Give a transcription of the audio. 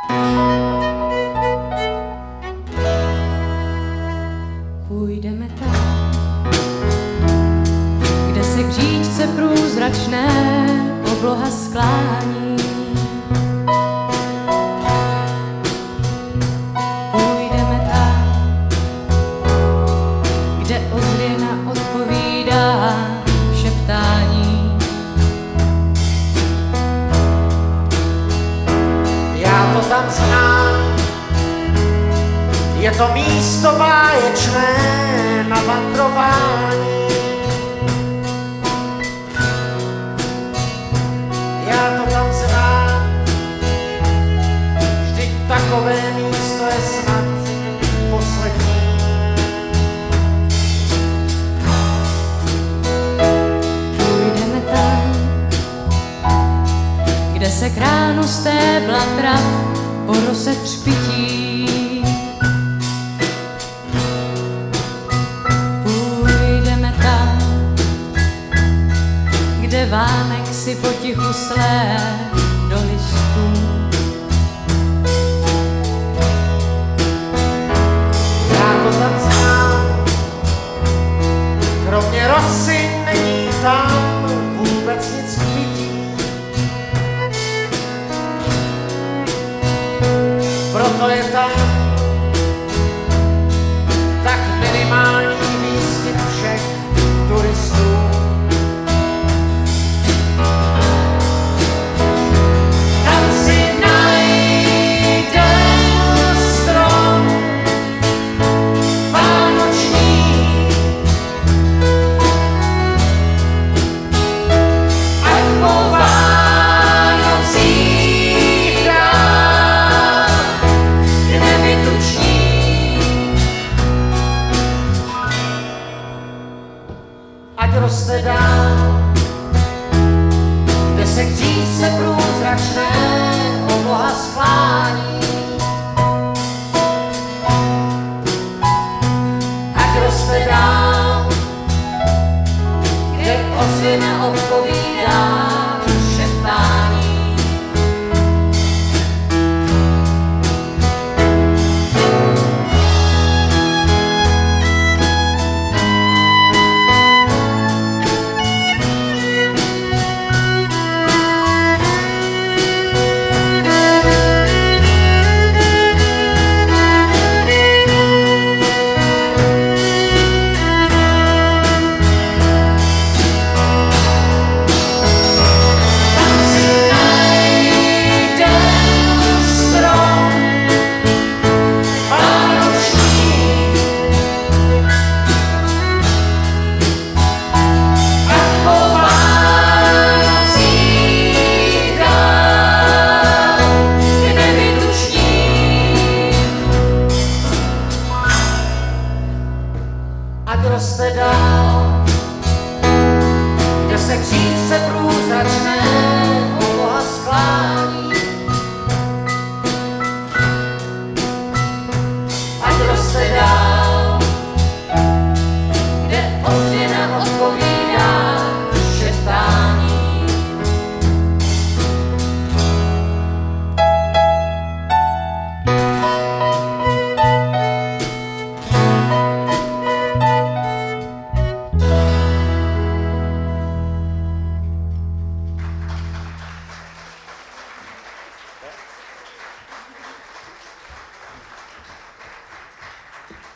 Půjdeme tam, kde se k říčce průzračné obloha sklání. Půjdeme tam, kde ozvěna odpovídá šeptání. Já to tam znám, je to místo báječné na vandrování. Já to tam znám, vždyť takové místo je snad poslední. Půjdeme tam, kde se k ránu stébla trav po rose třpití. Půjdeme tam, kde vánek si potichu slé do listů. Já to tam znám, kromě rosy není tam vůbec nic k pití. Proto je tam tak minimální výskyt všech turistů. Tam si najdem strom vánoční, ať po Vánocích dál nevytuční. Ať roste dál, kde se k říčce průzračné obloha sklání.